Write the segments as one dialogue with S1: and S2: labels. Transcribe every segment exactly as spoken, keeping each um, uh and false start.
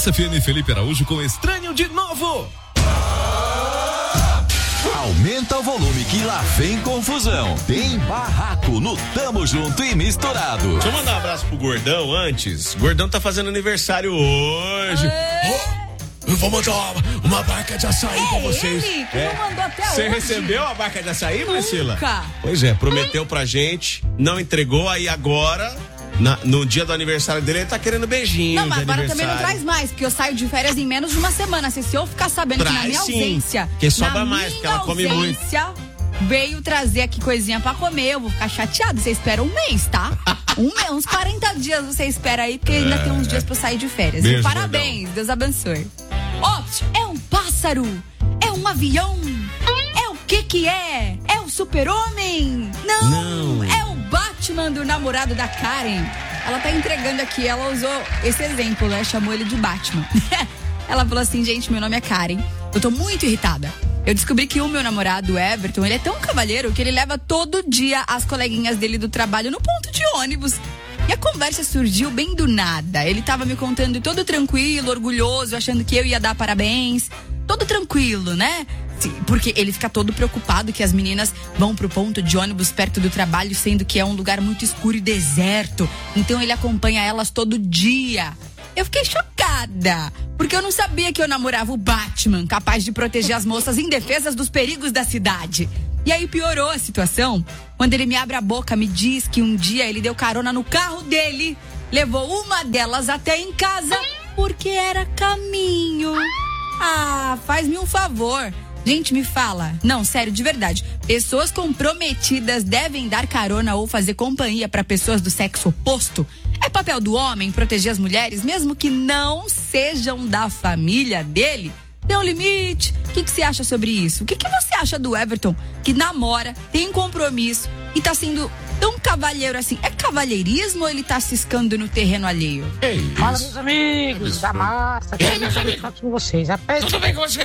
S1: Massa F M, Felipe Araújo com Estranho de Novo.
S2: Aumenta o volume que lá vem confusão. Tem barraco no Tamo Junto e Misturado.
S3: Deixa eu mandar um abraço pro Gordão antes. Gordão tá fazendo aniversário hoje. Oh, eu vou mandar uma, uma barca de açaí
S4: é
S3: pra vocês.
S4: Ele que
S3: é.
S4: não mandou até
S3: Você
S4: hoje.
S3: recebeu a barca de açaí,
S4: Nunca.
S3: Priscila? Pois é, prometeu pra gente, não entregou, aí agora... Na, no dia do aniversário dele, ele tá querendo beijinho.
S4: Não, mas agora também não traz mais, porque eu saio de férias em menos de uma semana. Se eu ficar sabendo
S3: traz,
S4: que na minha
S3: sim,
S4: ausência.
S3: que sobra
S4: na
S3: mais, porque ela come muito.
S4: Veio trazer aqui coisinha pra comer, eu vou ficar chateado. Você espera um mês, tá? um mês, uns quarenta dias você espera aí, porque ainda é, tem uns dias pra eu sair de férias.
S3: Beijo,
S4: e parabéns, gordão. Deus abençoe. Ó, oh, é um pássaro, é um avião, é o que que é? É o super-homem? Não, não, é o Batman do namorado da Karen. Ela tá entregando aqui, ela usou esse exemplo, né? Chamou ele de Batman. Ela falou assim, gente, meu nome é Karen, eu tô muito irritada. Eu descobri que o meu namorado, o Everton, ele é tão cavalheiro que ele leva todo dia as coleguinhas dele do trabalho no ponto de ônibus. E a conversa surgiu bem do nada. Ele tava me contando todo tranquilo, orgulhoso, achando que eu ia dar parabéns. Todo tranquilo, né? Porque ele fica todo preocupado que as meninas vão pro ponto de ônibus perto do trabalho, sendo que é um lugar muito escuro e deserto. Então ele acompanha elas todo dia. Eu fiquei chocada, porque eu não sabia que eu namorava o Batman, capaz de proteger as moças indefesas dos perigos da cidade. E aí piorou a situação quando ele me abre a boca, me diz que um dia ele deu carona no carro dele, levou uma delas até em casa, porque era caminho. Ah, faz-me um favor. Gente, me fala. Não, sério, de verdade. Pessoas comprometidas devem dar carona ou fazer companhia para pessoas do sexo oposto? É papel do homem proteger as mulheres, mesmo que não sejam da família dele? Tem um limite? O que, que você acha sobre isso? O que, que você acha do Everton, que namora, tem compromisso e tá sendo tão cavalheiro assim? É cavalheirismo ou ele tá ciscando no terreno alheio?
S5: Ei, fala, meus amigos da massa.
S6: É, meus amigos.
S5: Com vocês. Rapaz,
S6: tudo bem com você?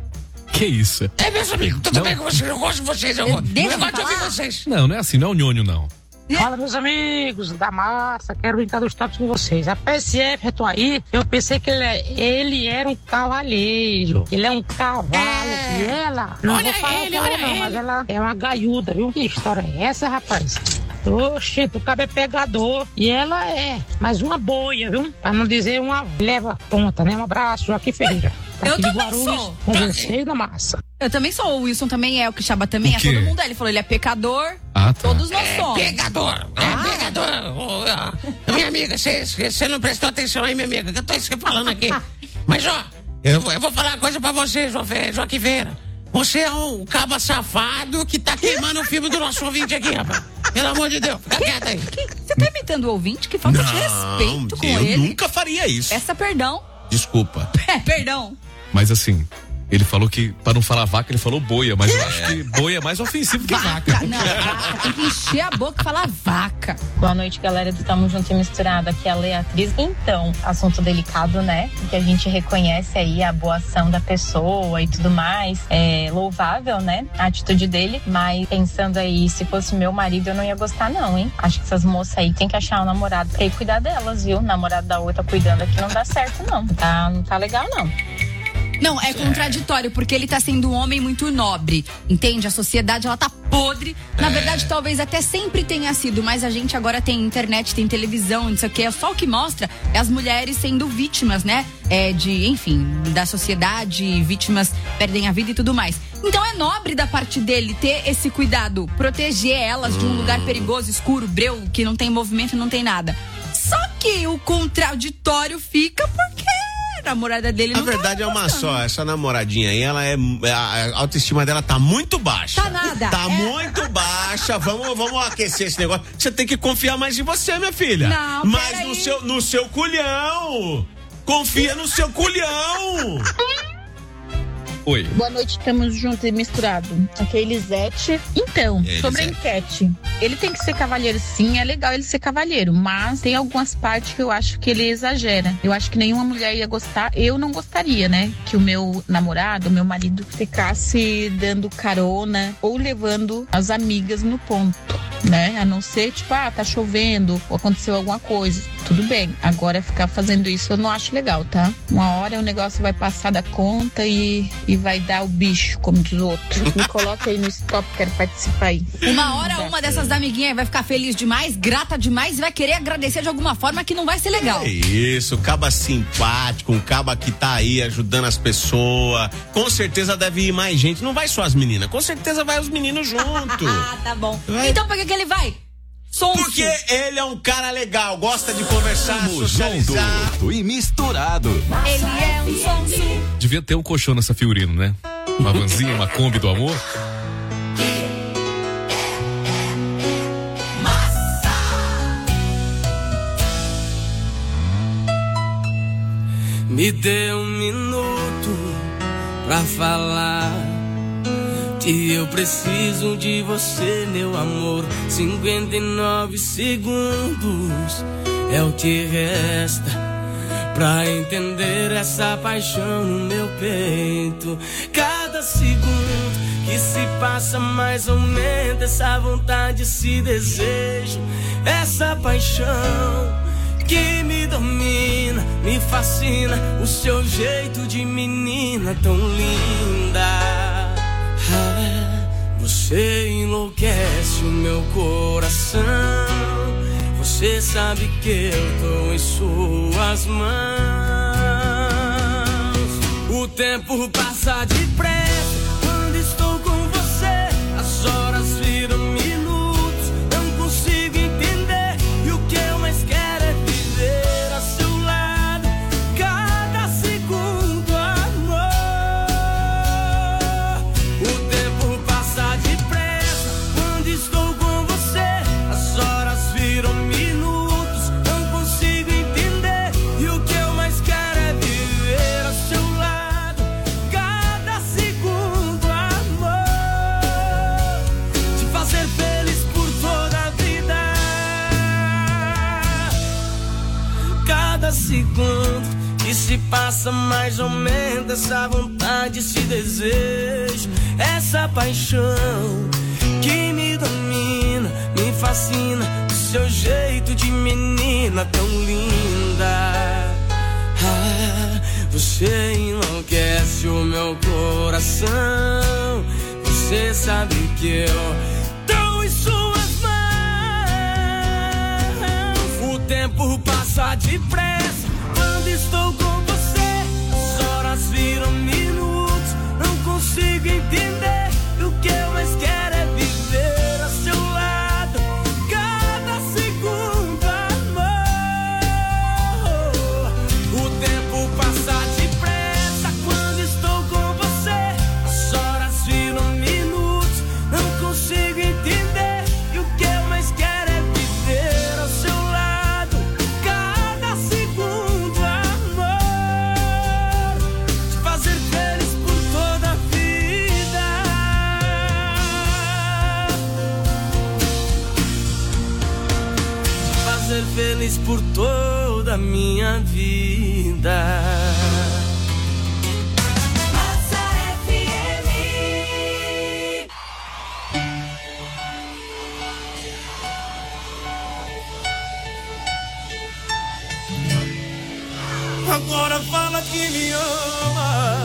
S1: Que isso?
S6: É, meus amigos, tudo não. bem com vocês? Eu gosto de vocês, eu, eu gosto de ouvir vocês.
S1: Não, não é assim, não é o nhonho, não.
S5: Fala, meus amigos da massa, quero brincar dos tópicos com vocês. A P S F, eu tô aí, eu pensei que ele, é, ele era um cavalheiro, ele é um cavalo, é. E ela, não olha vou falar ele, olha não, ele. Mas ela é uma gaiuda, viu? Que história é essa, rapaz? Oxe, o cabo é pegador, e ela é mais uma boia, viu? Pra não dizer uma leva ponta, né? Um abraço, Joaquim Ferreira.
S4: Eu
S5: Aqui
S4: também
S5: Guarulhos,
S4: sou.
S5: Com vocês da massa.
S4: Eu também sou. O Wilson também é, o Quixaba também é, todo mundo é. Ele falou, ele é pecador.
S1: Ah, tá.
S4: Todos nós
S6: é
S4: somos.
S6: Pecador, é ah. pecador. Oh, oh. Minha amiga, você não prestou atenção aí, minha amiga, que eu tô falando aqui. Mas, ó, eu, eu vou falar uma coisa pra você, Joaquim Ferreira. Você é um caba safado que tá queimando o filme do nosso ouvinte aqui, rapaz. Pelo amor de Deus, fica quieto aí.
S4: Você tá imitando o ouvinte? Que falta de respeito com
S3: eu
S4: ele.
S3: Eu nunca faria isso.
S4: Peça perdão.
S3: Desculpa.
S4: É, perdão.
S1: Mas assim, ele falou que, para não falar vaca, ele falou boia, mas eu acho que boia é mais ofensivo que vaca.
S4: vaca. Não, vaca. Tem que encher a boca e falar vaca.
S7: Boa noite, galera do Tamo Junto e Misturado. Aqui é a Leatriz. Então, assunto delicado, né? Que a gente reconhece aí a boa ação da pessoa e tudo mais. É louvável, né? A atitude dele. Mas pensando aí, se fosse meu marido, eu não ia gostar, não, hein? Acho que essas moças aí tem que achar um namorado pra ir cuidar delas, viu? O namorado da outra cuidando aqui não dá certo, não. Tá, não tá legal, não.
S4: Não, é contraditório, porque ele tá sendo um homem muito nobre, entende? A sociedade, ela tá podre. Na verdade, talvez até sempre tenha sido, mas a gente agora tem internet, tem televisão, não sei o que. Só o que mostra é as mulheres sendo vítimas, né? É de, enfim, da sociedade, vítimas perdem a vida e tudo mais. Então é nobre da parte dele ter esse cuidado, proteger elas de um lugar perigoso, escuro, breu, que não tem movimento, não tem nada. Só que o contraditório fica porque a namorada dele não
S3: A verdade
S4: tá
S3: é uma só, essa namoradinha aí, ela é, a autoestima dela tá muito baixa.
S4: Tá nada.
S3: Tá
S4: é.
S3: muito baixa, vamos, vamos aquecer esse negócio. Você tem que confiar mais em você, minha filha.
S4: Não,
S3: Mas no seu, no seu culhão. Confia no seu culhão.
S1: Oi.
S8: Boa noite, estamos juntos e misturado. Aqui é a Elisete. Então,
S3: Elisete.
S8: sobre a enquete, ele tem que ser cavalheiro sim, é legal ele ser cavalheiro, mas tem algumas partes que eu acho que ele exagera. Eu acho que nenhuma mulher ia gostar, eu não gostaria, né? Que o meu namorado, o meu marido ficasse dando carona ou levando as amigas no ponto, né? A não ser, tipo, ah, tá chovendo ou aconteceu alguma coisa. tudo bem. Agora ficar fazendo isso eu não acho legal, tá? Uma hora o negócio vai passar da conta e, e vai dar o bicho, como diz o outro. Me coloca aí no stop, quero participar aí.
S4: Uma hora uma dessas amiguinhas vai ficar feliz demais, grata demais e vai querer agradecer de alguma forma que não vai ser legal.
S3: É isso, caba simpático, um caba que tá aí ajudando as pessoas. Com certeza deve ir mais gente. Não vai só as meninas, com certeza vai os meninos junto.
S4: Ah, tá bom.
S3: Vai.
S4: Então por que que ele vai? Sonso.
S3: Porque ele é um cara legal, gosta de conversar,
S2: Tamo
S3: socializar.
S2: junto e misturado.
S4: Ele é um sonso.
S1: Devia ter um colchão nessa Fiorino, né? Uma vanzinha, uma Kombi do amor.
S9: Me dê um minuto pra falar que eu preciso de você, meu amor. cinquenta e nove segundos é o que resta pra entender essa paixão no meu peito. Cada segundo que se passa mais aumenta essa vontade, esse desejo, essa paixão que me domina, me fascina, o seu jeito de menina tão linda. Ah, você enlouquece o meu coração. Você sabe que eu tô em suas mãos. O tempo passa depressa quando estou com você. As horas viram minutos, não consigo entender. E o que eu mais quero é viver a seu lado, cada segundo, amor. O tempo passa depressa quando estou com você. As horas viram minutos, não consigo entender. E o que eu mais quero é viver a seu lado, cada segundo, amor. Te fazer feliz por toda a vida. Cada segundo que se passa mais aumenta essa vontade, esse desejo, essa paixão que me domina, me fascina, o seu jeito de menina tão linda. Ah, você enlouquece o meu coração. Você sabe que eu tô em suas mãos. O tempo passa depressa quando estou com você. As horas viram minutos, não consigo entender. O que eu mais quero é viver a seu lado, cada segundo, amor. O tempo passa depressa quando estou com você. As horas viram minutos, não consigo entender. E o que eu mais quero é viver ao seu lado, cada segundo, amor. Te fazer feliz por toda a vida. Te fazer feliz por toda a minha vida.
S10: Agora fala que me ama.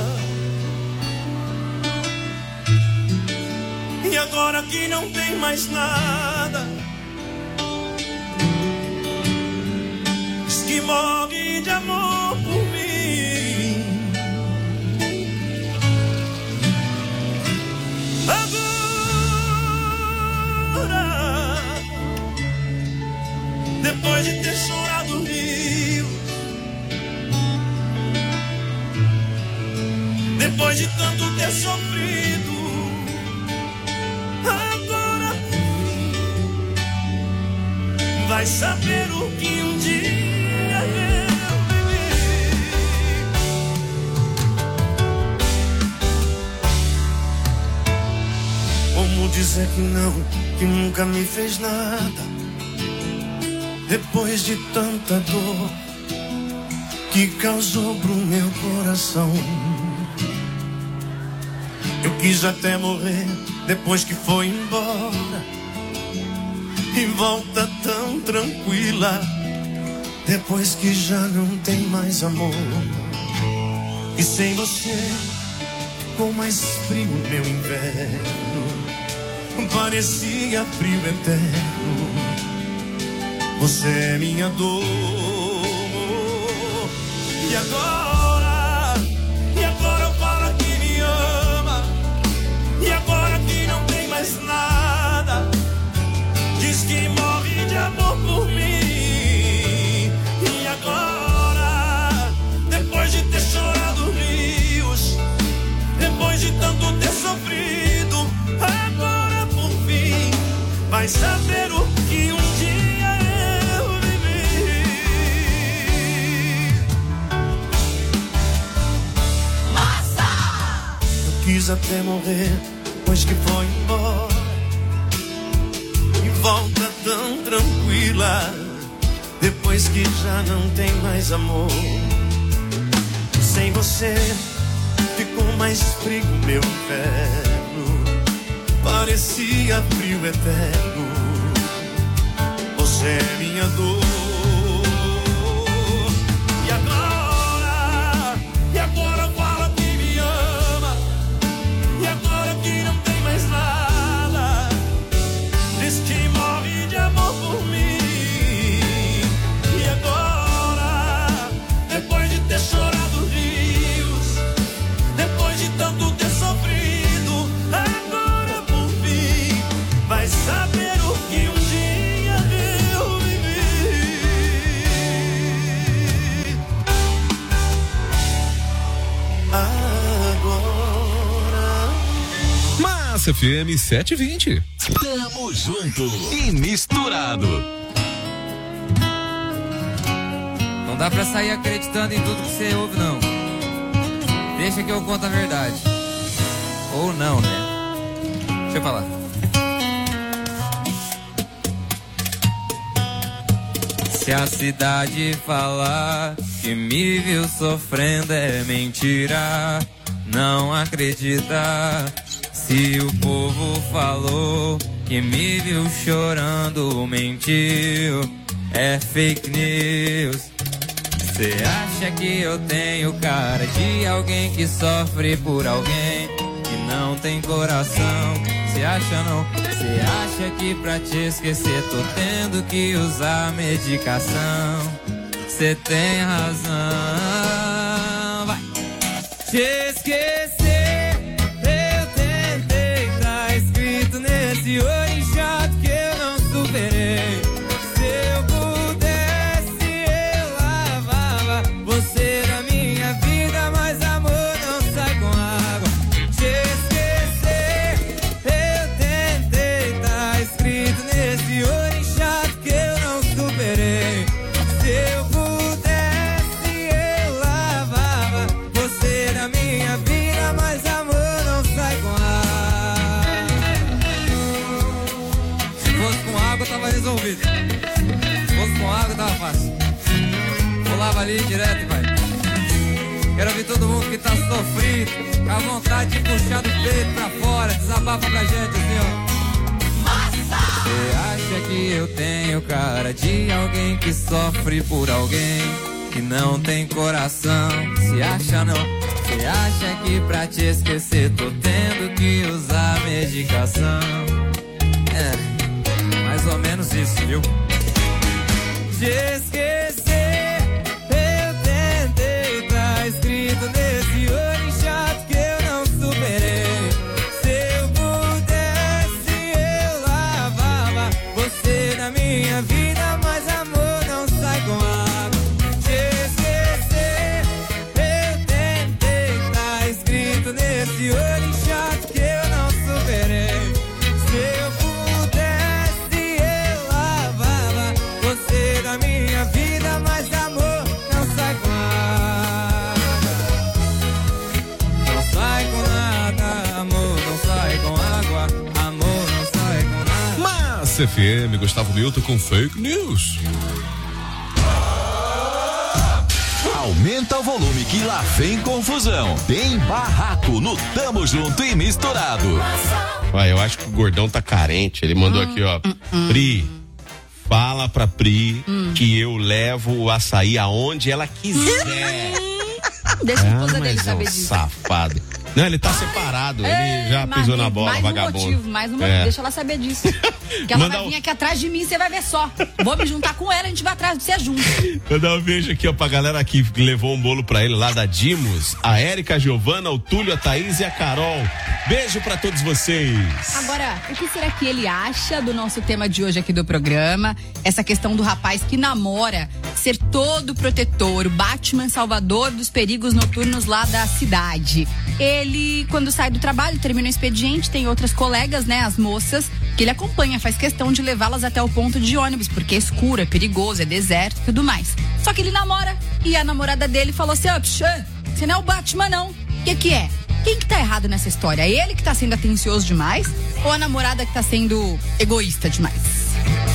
S10: E agora que não tem mais nada, diz que morre de amor por mim. Agora, depois de ter chorado rios, depois de tanto ter sofrido, agora vai saber o que um dia eu vivi. Como dizer que não, que nunca me fez nada, depois de tanta dor que causou pro meu coração. Eu quis até morrer depois que foi embora, e volta tão tranquila Depois que já não tem mais amor. E sem você, com mais frio meu inverno parecia frio eterno. Você é minha dor. E agora, e agora eu falo que me ama. E agora que não tem mais nada, diz que morre de amor por mim. E agora, depois de ter chorado rios, depois de tanto ter sofrido, agora por fim vai saber o que um dia eu vivi. Massa! Eu quis até morrer depois que foi embora, e volta tão tranquila depois que já não tem mais amor. Sem você ficou mais frio meu inverno, parecia frio eterno. Você é minha dor. E agora, e agora fala que me ama. E agora que não tem mais nada, diz que morre de amor por mim. E agora, depois de ter chorado rios, depois de tanto ter sofrido, agora por fim vai saber o que um dia eu vivi. Agora
S1: Massa F M sete e vinte.
S2: Tamo junto e misturado.
S11: Não dá pra sair acreditando em tudo que você ouve, não. Deixa que eu conto a verdade. Ou não, né? Deixa eu falar. Se a cidade falar que me viu sofrendo é mentira, não acredita. Se o povo falou que me viu chorando, mentiu, é fake news. Cê acha que eu tenho cara de alguém que sofre por alguém que não tem coração? Cê acha não? Cê acha que pra te esquecer tô tendo que usar medicação? Cê tem razão. Vai! Te esquecer, eu tentei, tá escrito nesse olho chato que eu não superei. Se eu pudesse, eu lavava você da minha vida, mas amor não sai com água. Te esquecer, eu tentei, tá escrito nesse olho chato que eu não superei. Se eu pudesse, eu lavava você da minha vida, mas amor não sai com água. Se fosse com água, tava resolvido. Se fosse com água, tava fácil. Pulava ali direto e vai. Quero ouvir todo mundo que tá sofrido, com a vontade de puxar do peito pra fora. Desabafa pra gente assim, ó. Você acha que eu tenho cara de alguém que sofre por alguém que não tem coração? Se acha não? Você acha que pra te esquecer tô tendo que usar medicação? É, mais ou menos isso, viu? Te esquecer, eu tentei, tá escrito nesse olho chato que eu não superei. Se eu pudesse, eu lavava você da minha vida, mas amor não sai com água. Te esquecer, eu tentei, tá escrito nesse olho chato que eu não superei. Se eu pudesse, eu lavava você da minha vida, mas amor não sai com água. Não sai com nada, amor não sai com água, amor não sai com nada.
S1: Massa F M, Gustavo Milton com fake news.
S2: Aumenta o volume que lá vem confusão. Tem barraco no Tamo Junto e Misturado.
S3: Vai, eu acho que o gordão tá carente. Ele mandou aqui, ó. Pri, Fala pra Pri
S4: Hum.
S3: que eu levo o açaí aonde ela quiser.
S4: Deixa a esposa
S3: ah,
S4: dele
S3: mas é
S4: saber
S3: um
S4: disso.
S3: safado. Não, ele tá separado, ele já
S4: mais,
S3: pisou na bola,
S4: mais
S3: vagabundo.
S4: Um motivo, mais um motivo,
S3: É.
S4: deixa ela saber disso. Que ela
S3: Manda
S4: vai
S3: um-
S4: vir aqui atrás de mim, você vai ver só. Vou me juntar com ela, a gente vai atrás de você junto.
S3: Vou dar um beijo aqui, ó, pra galera que levou um bolo pra ele lá da Dimos. A Érica, a Giovana, o Túlio, a Thaís e a Carol. Beijo pra todos vocês.
S4: Agora, o que será que ele acha do nosso tema de hoje aqui do programa? Essa questão do rapaz que namora ser todo protetor, o Batman salvador dos perigos noturnos lá da cidade. Ele, quando sai do trabalho, termina o expediente, tem outras colegas, né, as moças, que ele acompanha, faz questão de levá-las até o ponto de ônibus, porque é escuro, é perigoso, é deserto e tudo mais. Só que ele namora e a namorada dele falou assim, ó, pxê, você não é o Batman não, o que que é? Quem que tá errado nessa história? É ele que tá sendo atencioso demais ou a namorada que tá sendo egoísta demais?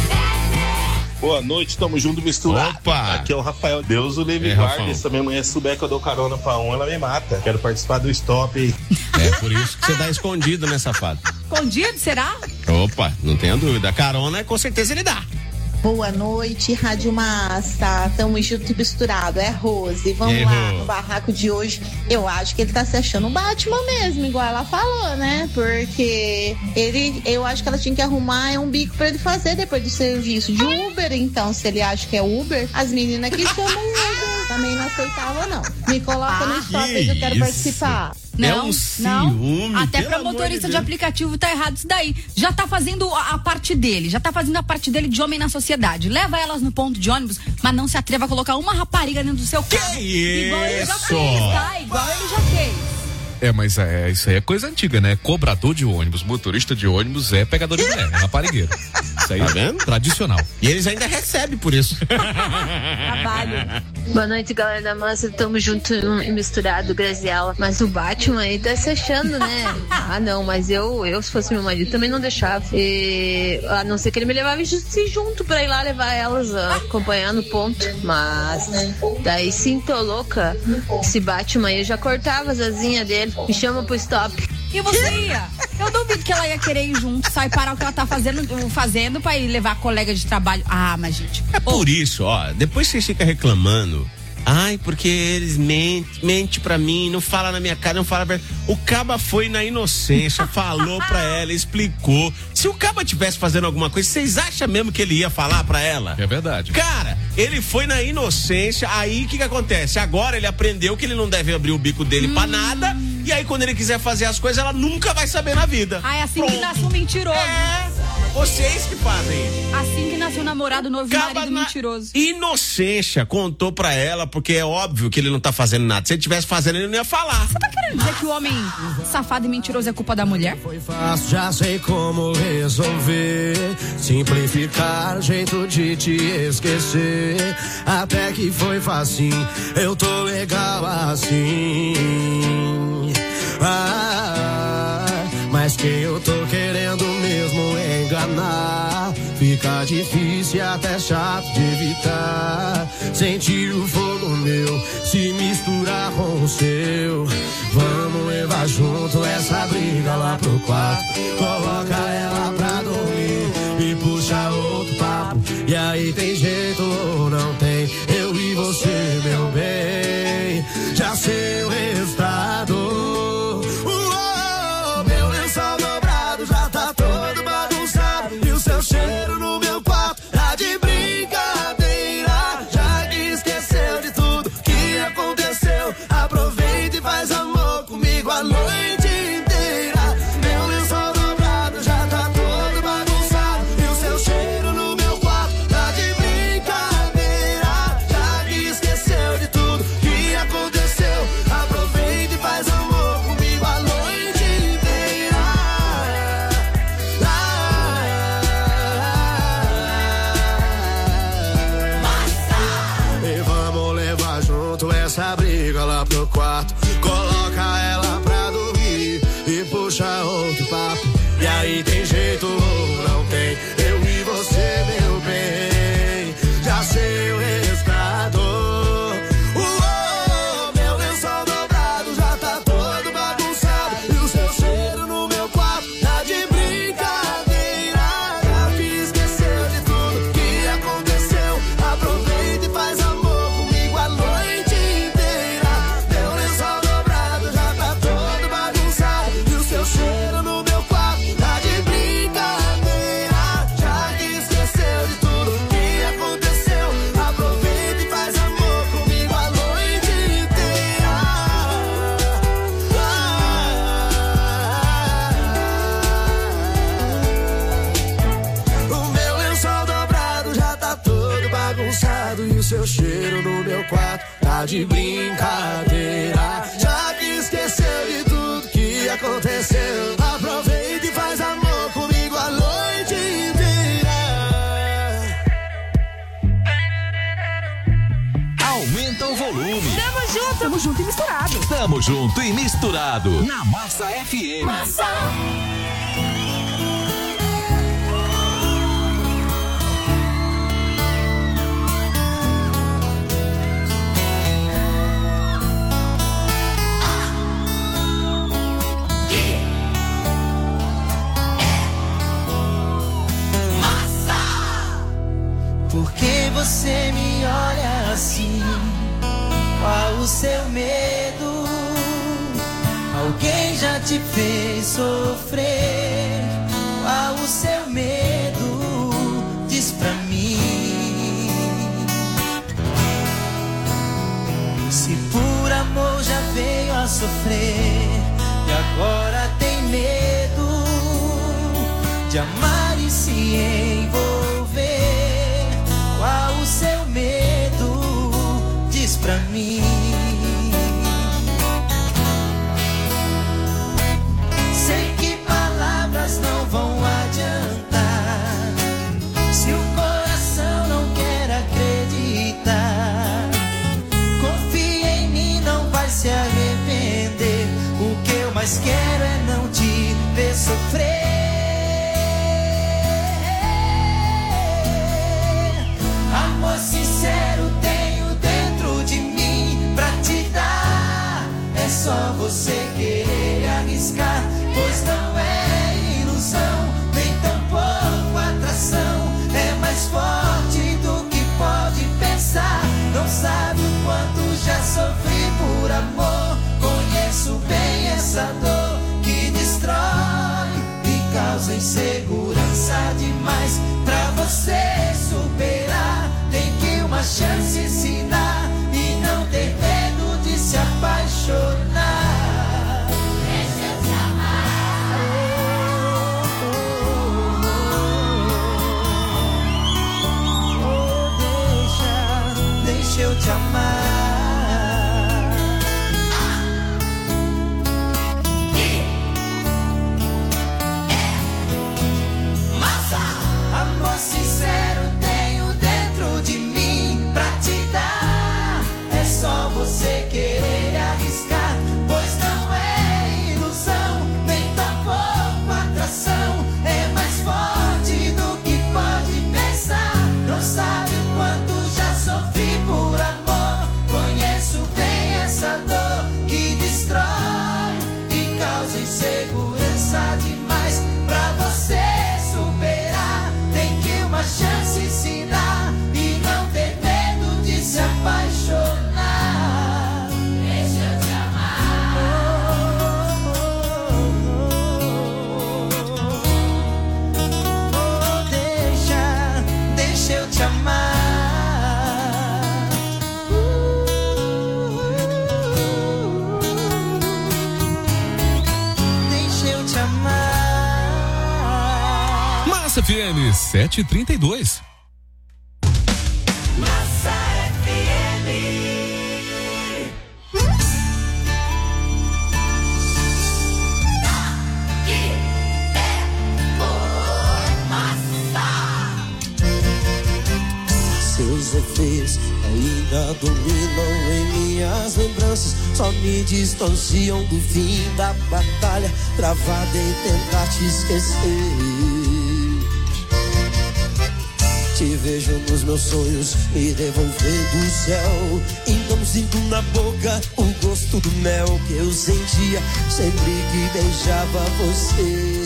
S12: Boa noite, tamo junto misturado.
S3: Opa!
S12: Aqui é o Rafael. Deus o livre
S3: É,
S12: e guarde.
S3: Rafael.
S12: Se a minha mulher souber que eu dou carona pra um, ela me mata. Quero participar do stop aí.
S3: É por isso que você dá escondido, né, safado?
S4: Escondido, será?
S3: Opa, não tenha dúvida. Carona, com certeza ele dá.
S13: Boa noite, Rádio Massa. Tamo junto e misturado. É Rose. Vamos
S3: E aí,
S13: lá,
S3: Rô?
S13: no barraco de hoje. Eu acho que ele tá se achando um Batman mesmo, igual ela falou, né? Porque ele, eu acho que ela tinha que arrumar um bico pra ele fazer depois do serviço de Uber. Então, se ele acha que é Uber, as meninas que chamam Uber também não aceitavam, não. Me coloca no stop aí que eu quero
S3: isso?
S13: participar.
S4: Não,
S3: É um
S4: não.
S3: ciúme,
S4: Até
S3: pelo
S4: pra
S3: amor
S4: motorista
S3: de
S4: de,
S3: Deus.
S4: aplicativo tá errado isso daí. Já tá fazendo a, a parte dele, já tá fazendo a parte dele de homem na sociedade. Leva elas no ponto de ônibus, mas não se atreva a colocar uma rapariga dentro do seu carro.
S3: Que
S4: Igual ele já
S3: isso?
S4: fez, tá? Igual ele já fez.
S1: É, mas é, isso aí é coisa antiga, né? Cobrador de ônibus, motorista de ônibus é pegador de mulher, é raparigueiro. Isso aí
S3: Tá
S1: é
S3: vendo?
S1: tradicional.
S3: E eles ainda recebem por isso.
S4: Trabalho.
S14: Boa noite, galera da massa. Tamo junto e misturado, Graziela. Mas o Batman aí tá se achando, né? Ah, não, mas eu, eu, se fosse meu marido, também não deixava. E, a não ser que ele me levasse junto pra ir lá levar elas, ah, acompanhar no ponto. Mas daí sim, tô louca. Esse Batman aí, eu já cortava as asinhas dele. Me chama pro stop.
S4: E você ia? Eu duvido que ela ia querer ir junto, sai parar o que ela tá fazendo, fazendo pra ir levar a colega de trabalho. Ah, mas gente.
S3: É por isso, ó, depois você fica reclamando. Ai, porque eles mentem, mente pra mim, não fala na minha cara, não fala pra... O Caba foi na inocência, falou pra ela, explicou. Se o Caba tivesse fazendo alguma coisa, vocês acham mesmo que ele ia falar pra ela?
S1: É verdade.
S3: Cara, ele foi na inocência, aí o que que acontece? Agora ele aprendeu que ele não deve abrir o bico dele
S4: Hum.
S3: pra nada, e aí quando ele quiser fazer as coisas, ela nunca vai saber na vida.
S4: Ah, é assim
S3: Pronto.
S4: que nasce um mentiroso.
S3: É, vocês que fazem isso.
S4: Assim que nasce um namorado novo e um
S3: Caba
S4: marido
S3: na
S4: mentiroso.
S3: inocência, contou pra ela, porque é óbvio que ele não tá fazendo nada. Se ele tivesse fazendo, ele não ia falar.
S4: Você tá querendo dizer que o homem safado e mentiroso é culpa da mulher?
S15: Foi fácil, já sei como resolver. Simplificar o jeito de te esquecer. Até que foi facinho, eu tô legal assim. Ah, mas quem eu tô querendo mesmo é enganar. Fica difícil e até chato de evitar. Sentir o fogo meu se misturar com o seu. Vamos levar junto essa briga lá pro quarto. Coloca ela pra dormir e puxa outro papo. E aí tem jeito ou não tem? Eu e você, meu bem. Já sei o resultado. Uou, meu lençol dobrado já tá todo bagunçado. E o seu cheiro no meu quarto tá de brincadeira. Já que esqueceu de tudo que aconteceu, aproveita e faz amor comigo a noite inteira. Meu lençol dobrado já tá todo bagunçado. E o seu cheiro bagunçado e o seu cheiro no meu quarto tá de brincadeira. Já que esqueceu de tudo que aconteceu, aproveita e faz amor comigo a noite inteira.
S2: Aumenta o volume.
S4: Tamo junto, tamo junto e misturado.
S2: Tamo junto e misturado na Massa F M.
S4: Massa.
S16: Por que você me olha assim? Qual o seu medo? Alguém já te fez sofrer? Qual o seu medo? Diz pra mim. Se por amor já veio a sofrer e agora tem medo de amar e se envolver, qual o seu medo? Diz pra mim. Sei que palavras não vão adiantar se o coração não quer acreditar. Confia em mim, não vai se arrepender. O que eu mais quero é não te ver sofrer. Amor sincero tenho dentro de mim pra te dar. É só você querer arriscar, pois não é ilusão, nem tampouco atração. É mais forte do que pode pensar. Não sabe o quanto já sofri por amor. Conheço bem essa dor que destrói e causa insegurança demais. Pra você superar, tem que uma chance se dar e não ter medo de se apaixonar. Deixa eu te amar. Oh, oh, oh, deixa, deixa eu te amar. Amor sincero tenho dentro de mim pra te dar. É só você querer arriscar, pois não é ilusão, nem tampouco atração. É mais forte do que pode pensar. Não sabe o quanto já sofri por amor. Conheço bem essa dor que destrói e causa insegurança demais. Pra você superar, tem que uma chance se dar e não ter medo de se apaixonar. Deixa eu te amar. Oh, oh, oh, deixa, deixa eu te amar. Deixa eu te amar.
S1: Massa F M sete e trinta e dois.
S16: Massa F M. Aqui é o Massa.
S15: Seus efeitos ainda dominam em minhas lembranças, só me distanciam do fim da batalha, travada em tentar te esquecer. Te vejo nos meus sonhos, me devolvendo o céu. Então sinto na boca o gosto do mel que eu sentia sempre que beijava você.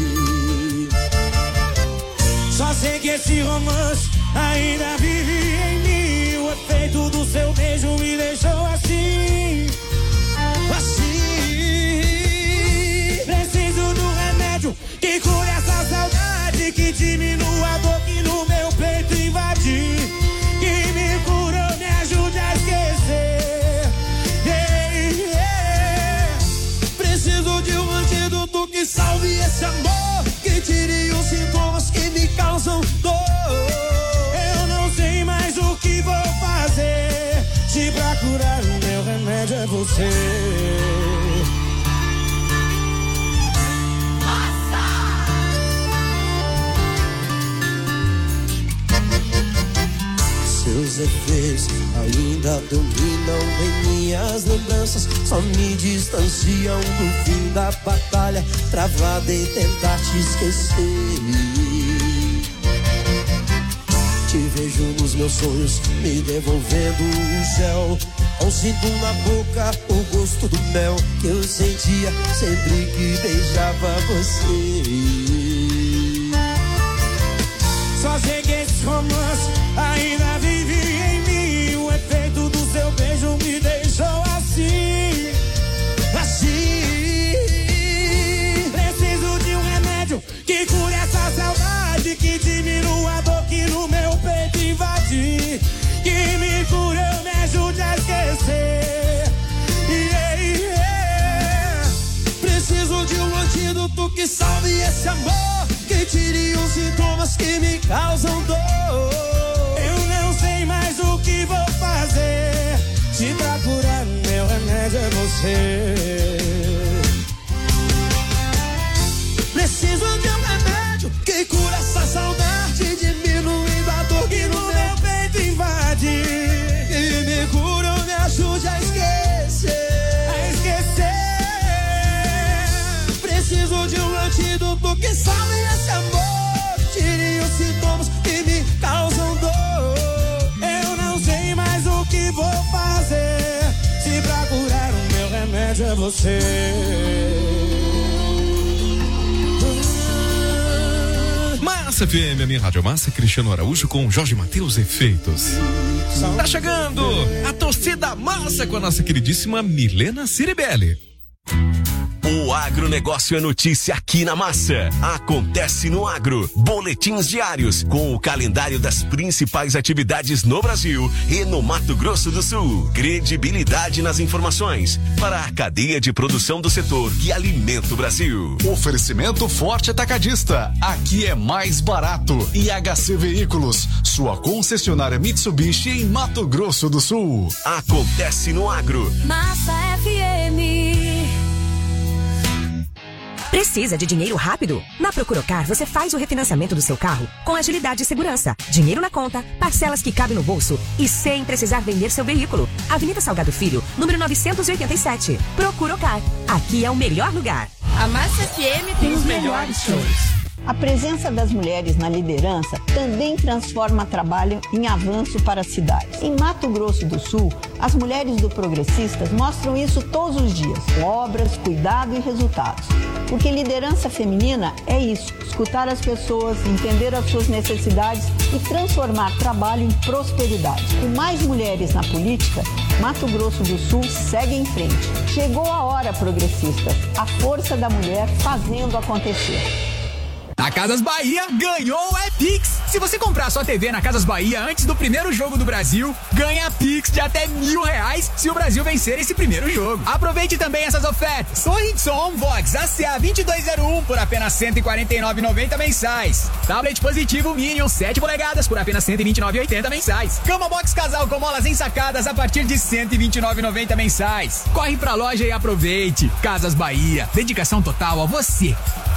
S10: Só sei que esse romance ainda vive em mim. O efeito do seu beijo me deixou assim, assim. Preciso do remédio que cure essa saudade, que diminua a dor que no meu peito invade, que me cura, me ajude a esquecer. Yeah, yeah.
S15: Preciso de um antídoto que salve esse amor, que tire os sintomas que me causam dor.
S10: Eu não sei mais o
S15: você. Seus efeitos ainda dominam em minhas lembranças, só me distanciam do fim da batalha, travada em tentar te esquecer. Te vejo nos meus sonhos, me devolvendo o céu. Não sinto na boca o gosto do mel que eu sentia sempre que beijava você. Só sei que esse romance ainda vive em mim. O efeito do seu beijo me deixou assim, assim. Preciso de um remédio que cure essa saudade, que diminua a dor que no meu peito invade, que me cure, eu me ajude a esquecer. Yeah, yeah. Preciso de um antídoto que salve esse amor, que tire os sintomas que me causam dor. Eu não sei mais o que vou fazer, se pra curar meu remédio é você. Preciso de um remédio que cura essa saudade, diminuindo a dor que no meu peito invade, que me cura, me ajude a esquecer, a esquecer. Preciso de um antídoto que salve esse amor, tire os sintomas que me causam dor. Eu não sei mais o que vou fazer, se pra curar o meu remédio é você.
S1: Massa F M, a minha Rádio Massa, Cristiano Araújo com Jorge Mateus Efeitos. Tá chegando a torcida massa com a nossa queridíssima Milena Ciribelli.
S17: O agronegócio é notícia aqui na Massa. Acontece no Agro. Boletins diários com o calendário das principais atividades no Brasil e no Mato Grosso do Sul. Credibilidade nas informações para a cadeia de produção do setor que alimenta o Brasil.
S18: Oferecimento Forte Atacadista. Aqui é mais barato. E H C Veículos, sua concessionária Mitsubishi em Mato Grosso do Sul.
S17: Acontece no Agro.
S19: Massa F M. Precisa de dinheiro rápido? Na Procuracar você faz o refinanciamento do seu carro com agilidade e segurança. Dinheiro na conta, parcelas que cabem no bolso e sem precisar vender seu veículo. Avenida Salgado Filho, número novecentos e oitenta e sete. Procuracar. Aqui é o melhor lugar.
S4: A Massa F M tem os melhores shows.
S20: A presença das mulheres na liderança também transforma trabalho em avanço para a cidade. Em Mato Grosso do Sul, as mulheres do Progressistas mostram isso todos os dias, com obras, cuidado e resultados. Porque liderança feminina é isso, escutar as pessoas, entender as suas necessidades e transformar trabalho em prosperidade. Com mais mulheres na política, Mato Grosso do Sul segue em frente. Chegou a hora, progressistas, a força da mulher fazendo acontecer.
S21: A Casas Bahia ganhou o é-Pix. Se você comprar sua T V na Casas Bahia antes do primeiro jogo do Brasil, ganha Pix de até mil reais se o Brasil vencer esse primeiro jogo. Aproveite também essas ofertas. Sorridson Vox A C A dois dois zero um por apenas cento e quarenta e nove reais e noventa centavos mensais. Tablet Positivo Minion sete polegadas por apenas cento e vinte e nove reais e oitenta centavos mensais. Cama Box Casal com molas ensacadas a partir de cento e vinte e nove reais e noventa centavos mensais. Corre pra loja e aproveite. Casas Bahia. Dedicação total a você.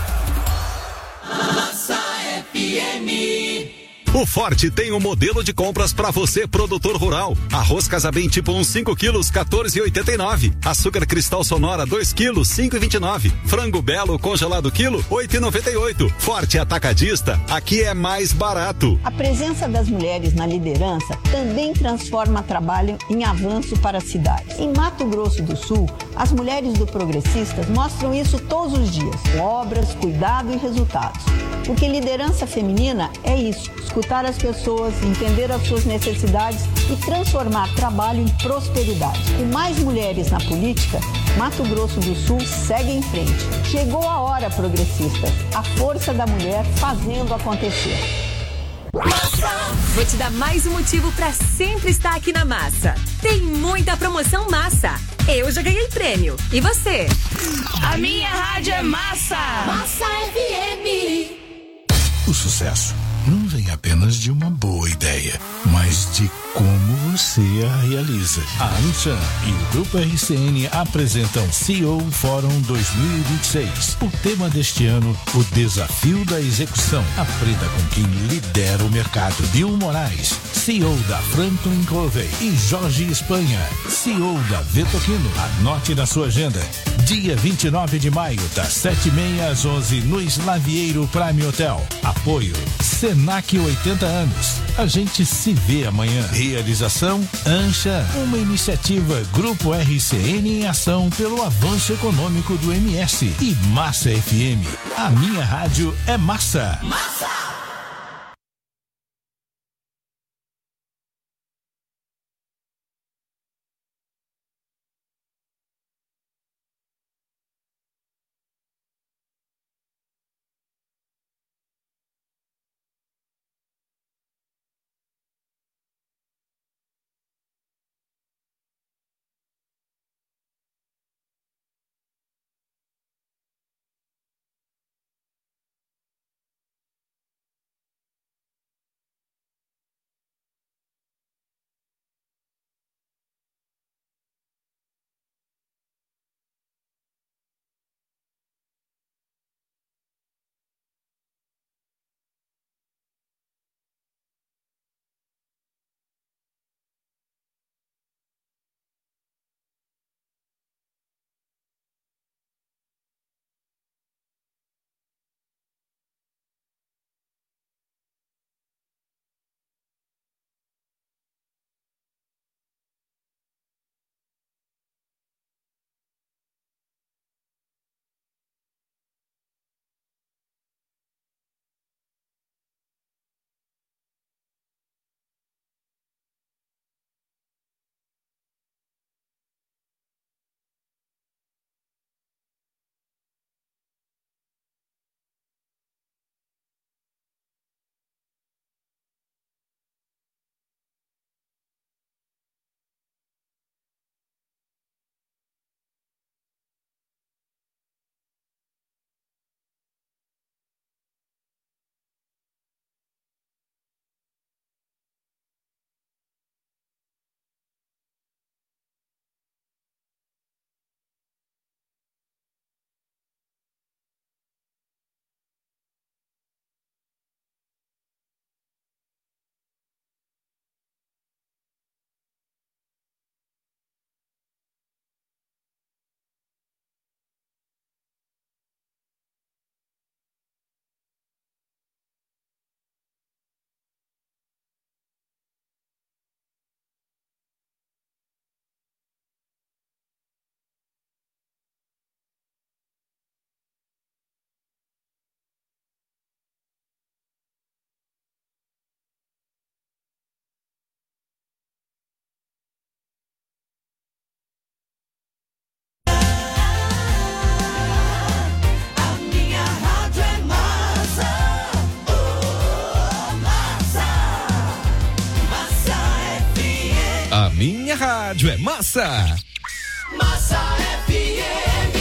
S16: Massa F M.
S22: O Forte tem um modelo de compras para você, produtor rural. Arroz Casabem tipo um, cinco quilos, quatorze reais e oitenta e nove centavos. Açúcar Cristal Sonora dois quilos, cinco reais e vinte e nove centavos. Frango Belo congelado quilo, oito reais e noventa e oito centavos. Forte Atacadista, aqui é mais barato.
S20: A presença das mulheres na liderança também transforma trabalho em avanço para a cidade. Em Mato Grosso do Sul, as mulheres do Progressistas mostram isso todos os dias, com obras, cuidado e resultados. Porque liderança feminina é isso, escutar as pessoas, entender as suas necessidades e transformar trabalho em prosperidade. Com mais mulheres na política, Mato Grosso do Sul segue em frente. Chegou a hora, progressistas, a força da mulher fazendo acontecer.
S19: Vou te dar mais um motivo pra sempre estar aqui na Massa. Tem muita promoção massa. Eu já ganhei prêmio. E você?
S4: A minha rádio é Massa.
S19: Massa F M.
S23: O sucesso
S5: não vem apenas de uma boa ideia, mas de como você a realiza. A Anshan e o Grupo R C N apresentam C E O Fórum dois mil e vinte e seis. O tema deste ano, o desafio da execução. Aprenda com quem lidera o mercado. Bill Moraes, C E O da Franklin Covey, e Jorge Espanha, C E O da Vetoquino. Anote na sua agenda. Dia vinte e nove de maio, das sete e meia às onze, no Slavieiro Prime Hotel. Apoio Senac oitenta anos. A gente se vê amanhã. Realização Anshan, uma iniciativa Grupo R C N em ação pelo avanço econômico do M S. E Massa F M. A minha rádio é massa. Massa!
S1: A minha rádio é massa.
S16: Massa F M.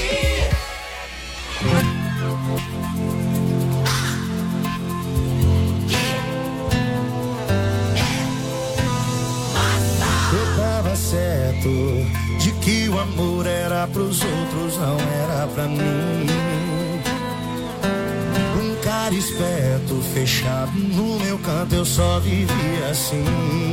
S15: Eu tava certo de que o amor era pros outros, não era pra mim. Um cara esperto, fechado no meu canto, eu só vivia assim.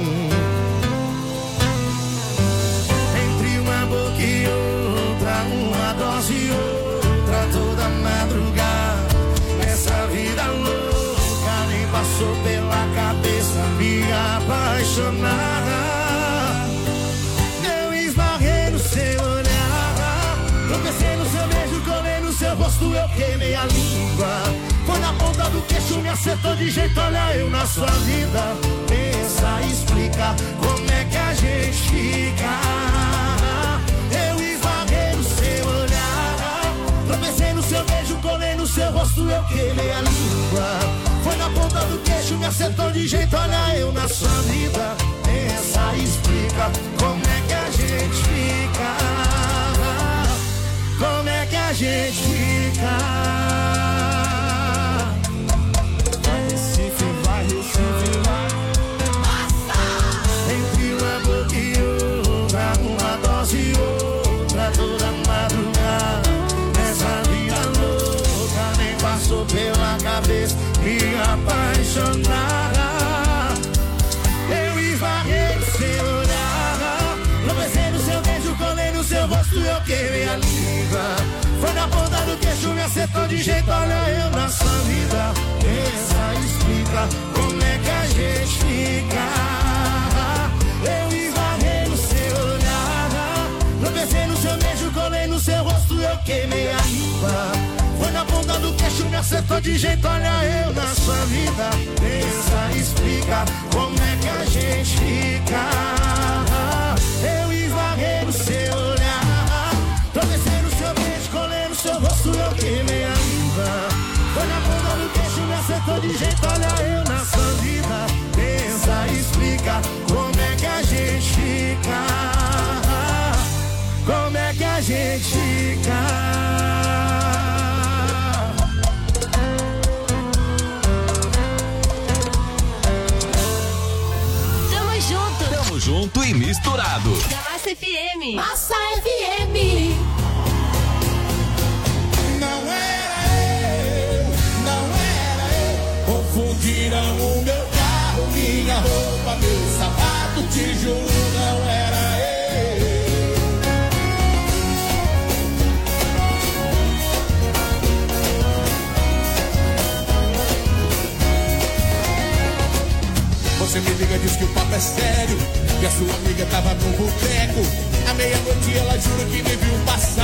S15: E outra, uma dose e outra toda madrugada. Nessa vida louca nem passou pela cabeça me apaixonar. Eu esbarrei no seu olhar, tropecei no seu beijo, colei no seu rosto, eu queimei a língua. Foi na ponta do queixo, me acertou de jeito, olha eu na sua vida. Pensa, explica como é que a gente fica. Tropecei no seu beijo, colei no seu rosto, eu queimei a língua. Foi na ponta do queixo, me acertou de jeito, olha eu na sua vida. Pensa, explica como é que a gente fica. Como é que a gente fica. Vai Recife, vai meia língua. Foi na ponta do queixo, me acertou de jeito, olha eu na sua vida. Pensa, explica como é que a gente fica. Eu esbarrei no seu olhar, tropecei no seu beijo, colei no seu rosto, eu queimei a língua. Foi na ponta do queixo, me acertou de jeito, olha eu na sua vida. Pensa, explica como é que a gente fica. Eu esbarrei no seu olhar, tropecei no seu beijo, colei no seu rosto, eu queimei a língua. Foi na ponta do queixo, me acertou de jeito, olha eu na sua vida. Pensa, explica como é que a gente fica. Como é que a gente fica.
S2: Tamo junto e misturado.
S6: Da Massa F M.
S16: Massa F M.
S10: Não era eu, não era eu. Confundiram o meu carro, minha roupa, meu sapato, te juro, não era eu. Você me liga, diz que o papo é sério, que a sua amiga tava no boteco. À meia-noite ela jura que me viu passar.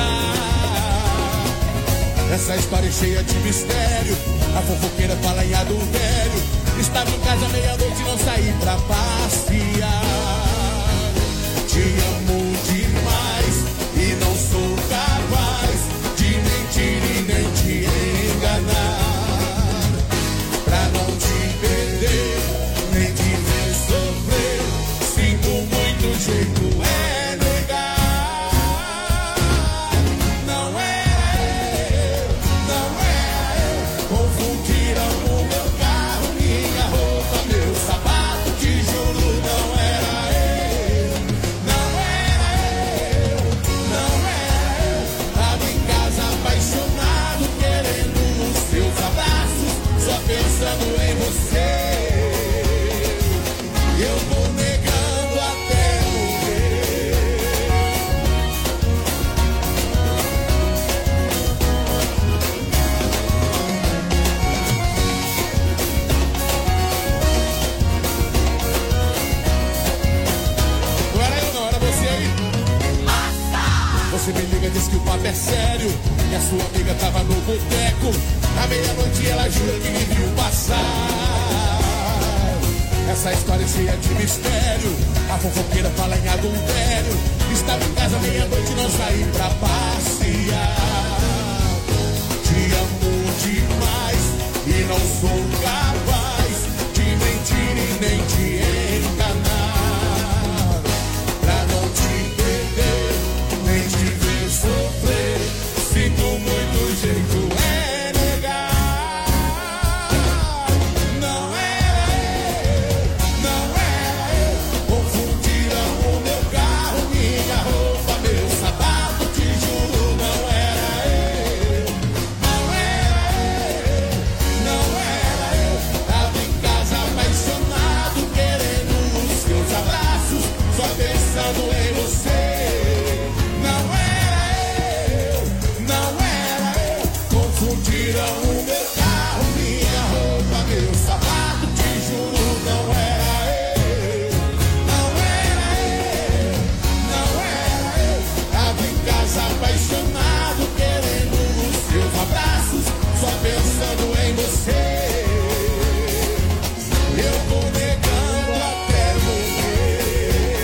S10: Essa história é cheia de mistério, a fofoqueira fala em adultério. Estava em casa à meia-noite e não saí pra passear. Te amo demais e não sou capaz de mentir e nem te enganar. Pra não te perder, nem te ver sofrer, sinto muito, jeito é negar. Não era eu, não era eu. Confundiram o meu carro, minha roupa, meu sapato, te juro, não era eu. Não era eu, não era eu. Tava em casa apaixonado, querendo os seus abraços, só pensando em você. Eu vou negando até morrer. Não era eu não, era você aí. Você me liga, diz que o papo é sério, que a sua amiga tava no boteco. À meia-noite ela jura que me viu passar. Essa história é cheia de mistério, a fofoqueira fala em adultério. Estava em casa meia-noite e não saí pra passear. Te amo demais e não sou capaz de mentir e nem te enganar. Pra não te perder, nem te ver sofrer, sinto muito, jeito é negar. Não era eu, não era eu. Confundiram o meu carro, minha roupa, meu sapato, te juro, não era eu. Não era eu, não era eu. Tava em casa apaixonado, querendo os seus abraços, só pensando em você. Não era eu, não era eu. Confundiram o meu carro, minha roupa, meu sapato, te juro, não era eu. Não era eu, não era eu. Tava em casa apaixonado, querendo os seus abraços, só pensando em você. Eu vou negando até morrer.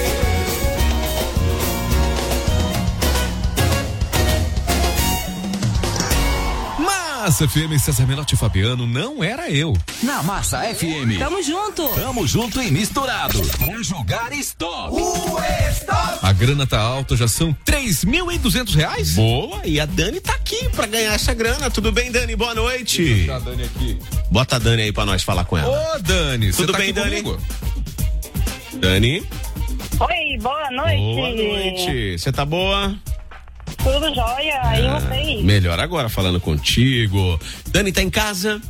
S1: Massa F M, César Menotti e Fabiano, não era eu.
S2: Na Massa F M.
S6: Tamo junto.
S2: Tamo junto e misturado. Pra jogar stop.
S1: A grana tá alta, já são três mil e duzentos reais?
S3: Boa, e a Dani tá aqui pra ganhar essa grana. Tudo bem, Dani? Boa noite.
S1: Deixa eu deixar a Dani aqui.
S3: Bota a Dani aí pra nós falar com ela.
S1: Ô, Dani,
S3: tudo
S1: tá
S3: bem,
S1: aqui
S3: Dani?
S1: comigo?
S3: Dani?
S7: Oi, boa noite.
S3: Boa noite. Você tá boa?
S7: Tudo jóia, e
S3: Ah,
S7: vocês?
S3: melhor agora falando contigo. Dani, tá em casa?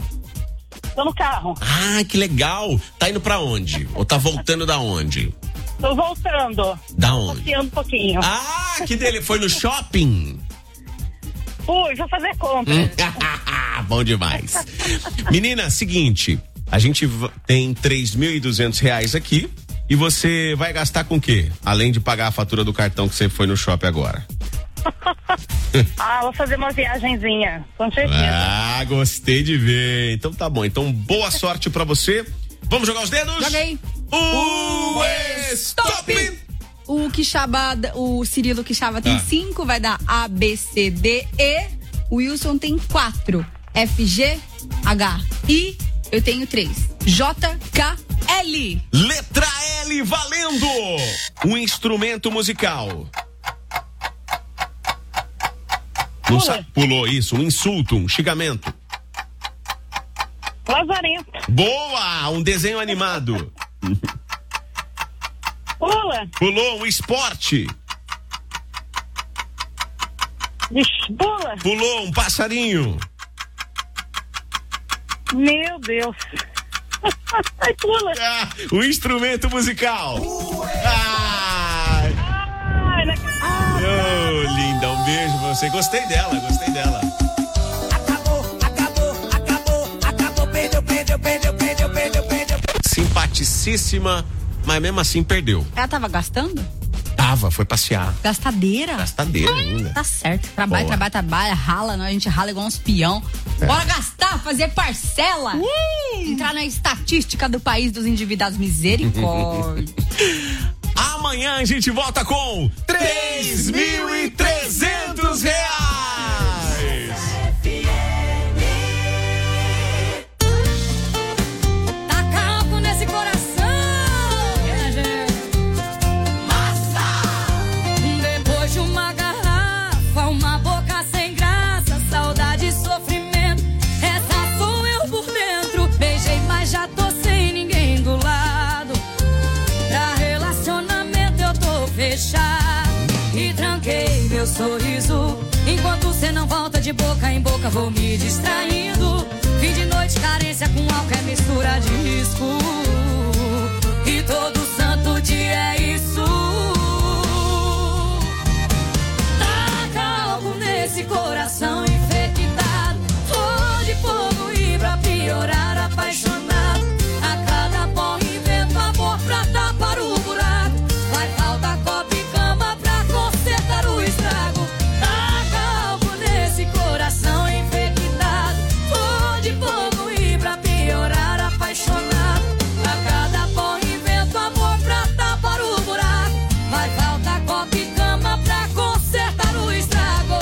S7: Tô no carro.
S3: Ah, que legal. Tá indo pra onde? Ou tá voltando da onde?
S7: Tô voltando.
S3: Da onde?
S7: Passeando um pouquinho.
S3: Ah, que dele? Foi no shopping?
S7: Fui, vou fazer compra.
S3: Hum. Bom demais. Menina, seguinte, a gente v- tem três mil e duzentos reais aqui e você vai gastar com o quê? Além de pagar a fatura do cartão que você foi no shopping agora.
S7: Ah, vou fazer uma viagenzinha, com certeza.
S3: Ah, gostei de ver. Então tá bom. Então boa sorte pra você. Vamos jogar os dedos?
S4: Joguei.
S3: O stop!
S4: O Quixaba, o Cirilo Quixaba tem
S3: Ah.
S4: cinco, vai dar A, B, C, D, E. O Wilson tem quatro. F, G, H, I. Eu tenho três. J, K, L.
S3: Letra L valendo! Um instrumento musical. Não sa- Pulou isso, um insulto, um xingamento.
S7: Lazarento.
S3: Boa! Um desenho animado.
S7: Pula.
S3: Pulou um esporte.
S7: Ixi, pula.
S3: Pulou um passarinho.
S7: Meu Deus. Ai, pula.
S3: Ah, um instrumento musical. Ai.
S7: Ai, não acredito.
S3: Ô, linda, um beijo pra você. Gostei dela, gostei dela.
S16: Acabou, perdeu, perdeu, perdeu, perdeu, perdeu, perdeu.
S3: Simpaticíssima, mas mesmo assim perdeu.
S4: Ela tava gastando?
S3: Tava, foi passear.
S4: Gastadeira?
S3: Gastadeira ainda.
S4: Tá certo. Trabalha,
S3: Boa.
S4: trabalha, trabalha, rala, nós, a gente rala igual uns peão.
S3: É.
S4: Bora gastar, fazer parcela. Entrar na estatística do país dos endividados. Misericórdia.
S3: Amanhã a gente volta com três mil e trezentos reais.
S6: Taca álcool nesse coração, minha gente. Massa! Depois de uma garrafa, uma boca sem graça, saudade e sofrimento. Essa sou eu por dentro. Beijei, mas já tô sem ninguém do lado. Pra relacionamento eu tô fechado. E tranquei meu sorriso. Enquanto cê não volta de boca em boca, vou me distraindo. Fim de noite, carência com álcool é mistura de risco. E todo santo dia é isso. Taca álcool nesse coração infectado. Flor de fogo e pra piorar apaixonado. A cada porra invento amor pra tapar o buraco. Vai faltar copo e cama pra consertar o estrago. Taca álcool nesse coração infectado. Flor de fogo e pra piorar apaixonado. A cada porra invento amor pra tapar o buraco. Vai faltar copo e cama pra consertar o estrago.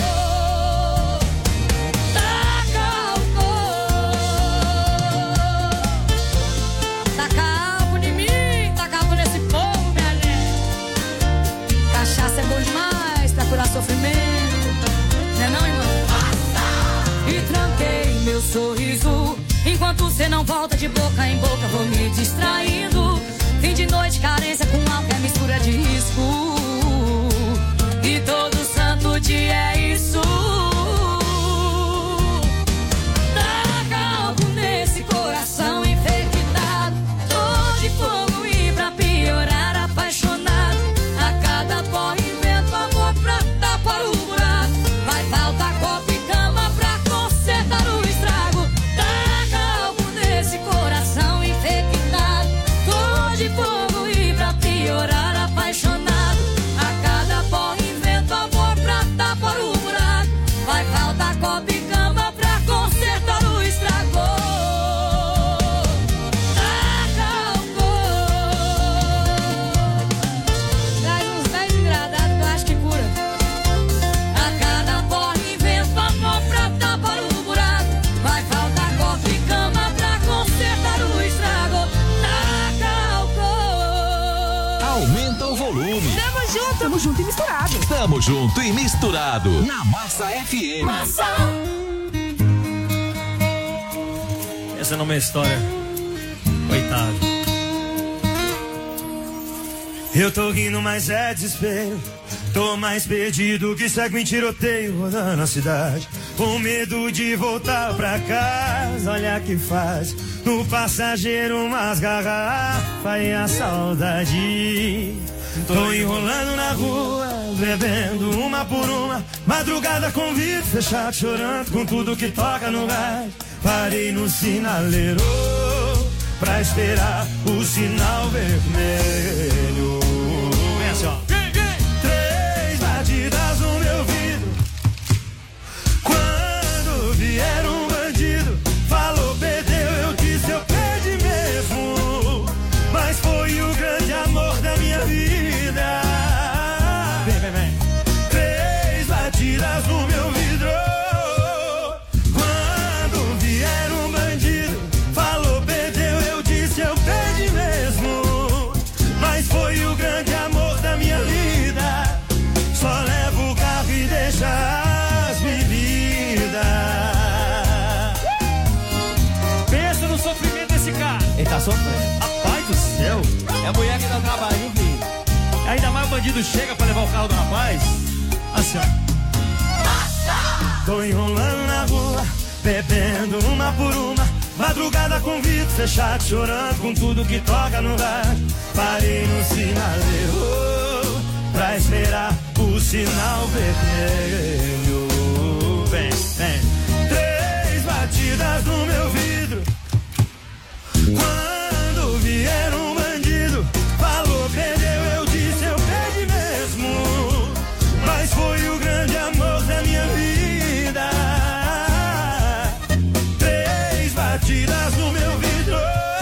S6: Taca álcool. Taca álcool em mim, taca álcool nesse povo, minha gente. Cachaça é bom demais pra curar sofrimento. Não é não, irmão? E tranquei meu sorriso. Enquanto cê não volta de boca em boca, vou me distraindo. Fim de noite, carência com álcool é mistura de risco. E todo santo dia é isso. Taca álcool nesse coração infectado. Tô de fogo e pra piorar apaixonado. A cada porra invento amor pra tapar o buraco. Vai faltar copo e cama pra consertar o estrago. Taca álcool nesse coração infectado. Tô de fogo e pra piorar apaixonado. A cada porra invento amor pra tapar o buraco. Vai faltar copo e cama pra consertar o estrago. Taca álcool. Traz uns dez engradados que eu acho que cura. A cada porra invento amor pra tapar o buraco. Vai faltar copo e cama pra consertar o estrago. Taca álcool.
S2: Aumenta o volume.
S19: Tamo junto. Tamo junto e misturado.
S2: Tamo junto e misturado.
S19: Na Massa F M.
S8: Essa não é uma história. Coitado. Eu tô rindo, mas é desespero. Tô mais perdido que segue em tiroteio rodando a cidade. Com medo de voltar pra casa, olha que faz. No passageiro umas garrafas e a saudade. Tô enrolando na rua, bebendo uma por uma. Madrugada com vidro fechado, chorando com tudo que toca no rádio. Parei no sinaleiro pra esperar o sinal vermelho. Vem assim, ó. Três batidas no meu vidro. Quando vier um bandido, falou, perdeu, eu disse, eu perdi mesmo. Mas foi o grande amor da minha vida. Vem, vem, vem. Três batidas no meu vidro. Quando vier um bandido, falou, perdeu, eu disse, eu perdi mesmo. Mas foi o grande amor da minha vida. Só levo o carro e deixa as bebidas.
S10: Pensa no sofrimento desse cara.
S9: Ele tá sofrendo.
S8: Rapaz do céu.
S9: É a mulher que dá trabalho, viu, filho?
S8: Ainda mais o bandido chega pra levar o carro do rapaz. Assim, ó. Tô enrolando na rua, bebendo uma por uma. Madrugada com vidro fechado, chorando com tudo que toca no rádio. Parei no sinaleiro pra esperar o sinal vermelho. Vem, vem. Três batidas no meu vidro. Quando vier um bandido, falou, perdeu, eu disse, eu perdi mesmo. Mas foi o grande amor da minha vida. Três batidas no meu vidro.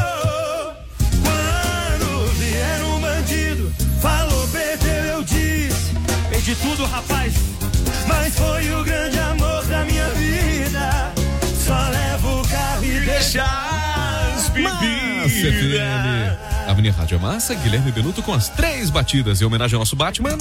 S8: Quando vier um bandido, falou, perdeu, eu disse, perdi tudo, rapaz. Mas foi o grande amor da minha vida. Só levo o carro e deixa as
S1: Massa F M. Avenida Rádio Massa, Guilherme Benuto com as três batidas em homenagem ao nosso Batman.